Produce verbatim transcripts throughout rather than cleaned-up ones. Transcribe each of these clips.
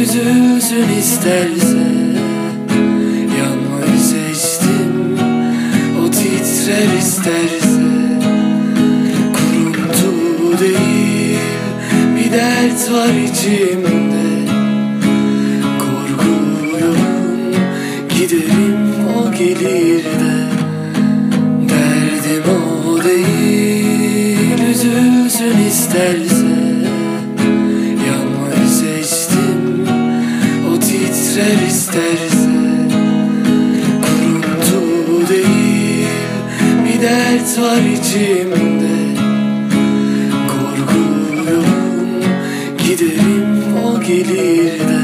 üzülsün isterse. Yanmayı seçtim, o titrer isterse. Kuruntu değil, bir dert var içimde. Korkuyorum, giderim o gelir de. Derdim o değil, üzülsün isterse. Yanmayı seçtim, o titrer isterse. Kuruntu değil, bir dert var içimde. Korkuyorum, giderim o gelir de.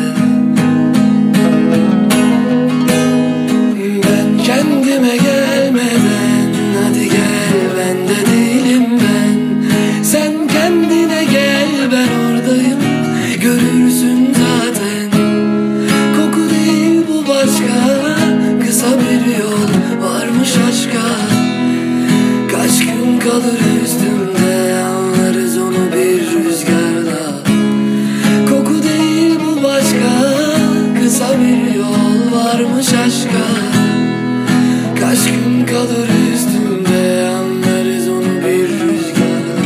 Ben kendime gelmeden, hadi gel, ben de değilim ben. Sen kendine gel, ben oradayım, görürsün zaten. Koku değil bu başka, kısa bir yol varmış aşka. Kaç gün kalır üstümde, anlarız onu bir rüzgarda. Koku değil bu başka, kısa bir yol varmış aşka. Kaç gün kalır üstümde, anlarız onu bir rüzgarda.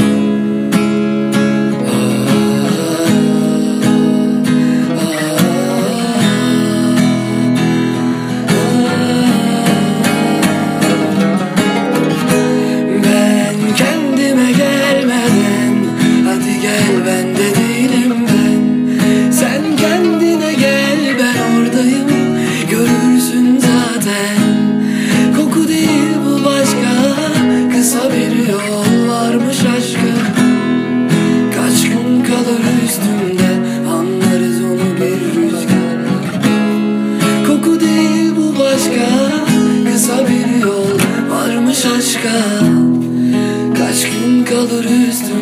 Ben kendime gelmeden, hadi gel, ben de değilim ben. Sen kendine gel, ben oradayım, görürsün zaten. Koku değil bu başka, kısa bir yol varmış aşka. Kaç gün kalır üstümde, anlarız onu bir rüzgar. Koku değil bu başka, kısa bir yol varmış aşka. Kaç gün kalır üstümde.